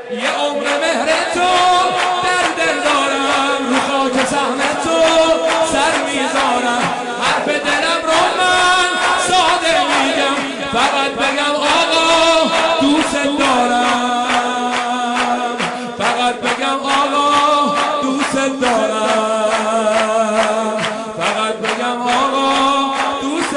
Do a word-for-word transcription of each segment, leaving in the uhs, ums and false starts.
یه عمر مهر تو در دل دارم، رو خاک صحن تو سر میذارم. حرف دلم رو من ساده میگم، فقط بگم آقا دوست دارم، فقط بگم آقا دوست دارم، فقط بگم آقا دوست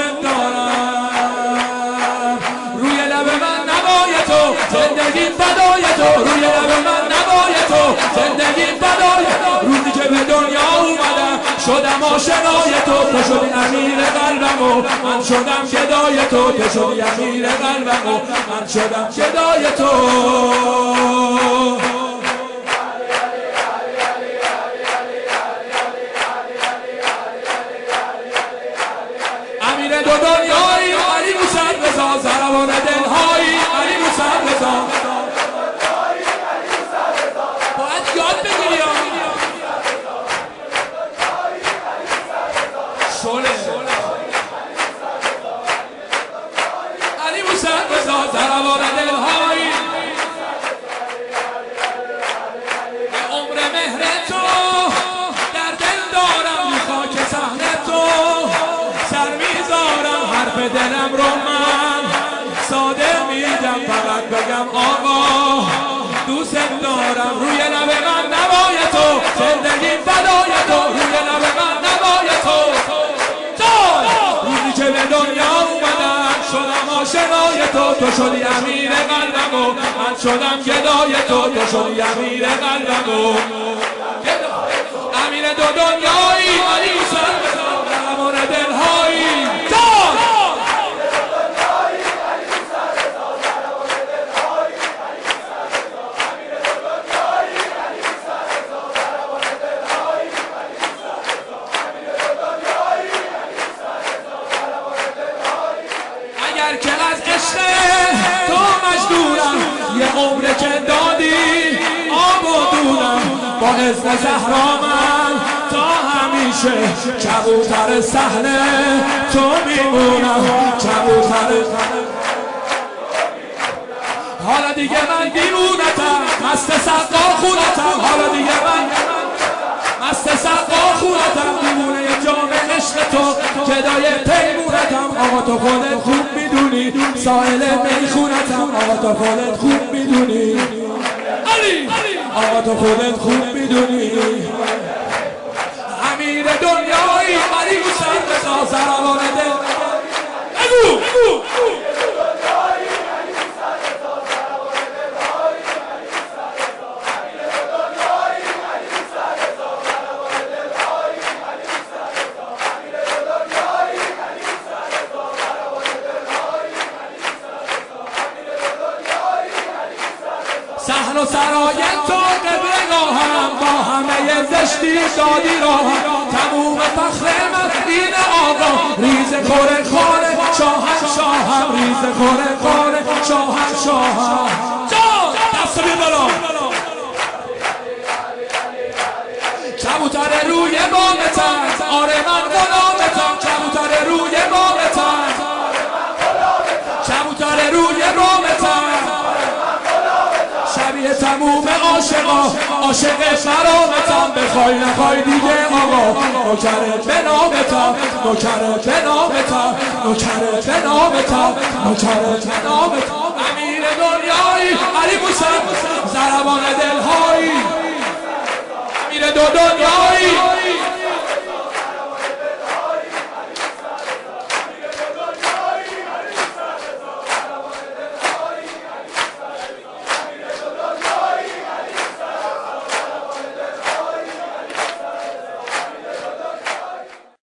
دارم. روی لب من نوای تو زندگی فدای تو، روی لب من نوای تو زندگی فدای تو. روزی که به دنیا اومدم شدم آشنای تو، تو شدی امیر قلبم و من شدم گدای تو، تو شدی امیر قلبم و من شدم گدای تو. امیر دو دنیایی علی موسی رضا، زربان دلهایی علی موسی رضا. باید یاد بگیری شله علی موسی رضا، زربان دلهایی. به عمر مهر تو در دل دارم، رو خاک صحن تو سر میذارم. حرف دلم رو من ساده میگم، فقط بگم آقا دوست دارم. روی لب من نوای تو زندگی فدای تو، روی لب من نوای تو. تو روزی که به دنیا اومدم شدم آشنای تو، تو شدی امیر قلبم و من شدم گدای تو، تو شدی امیر قلبم و امیر دو دنیایی علی موسی رضا، زربان دلهایی. اگر که از عشق تو مجنونم، یه عمر که دادی آب و دونم. با اذن زهرا من تا همیشه کبوتر صحنه تو میمونم، کبوتر. حالا دیگه من دیوونتم، مست سقا خونتم. حالا دیگه من مست سقا خونتم، دیوونه جام عشق تو گدای پیمونتم. آقا تو خودت خوب میدونی سائل میخونتم، آقا تو خودت خوب میدونی علی، آقا تو خودت خوب میدونی. امیر دنیایی علی موسی رضا، زربان دل. بگو صحن و سرای تو قبلگاهم، با همه زشتی دادی راهم. تموم فخر من این آقا، ریز خور خانه شاهنشاهم، ریز خور خانه شاهنشاهم. جان دست بی بالا، کبوتر روی بامتن، آره من غلامتم. کبوتر روی بامتن، کبوتر روی بامتن. شبیه تموم عاشقا، عاشق فرامتم. بخوای نخوای دیگه آقا، نوکرت به نامتم، نوکرت به نامتم، نوکرت به نامتم، نوکرت به نامتم. امیر دنیایی علی موسی، زربان دلهایی. امیر دو دنیایی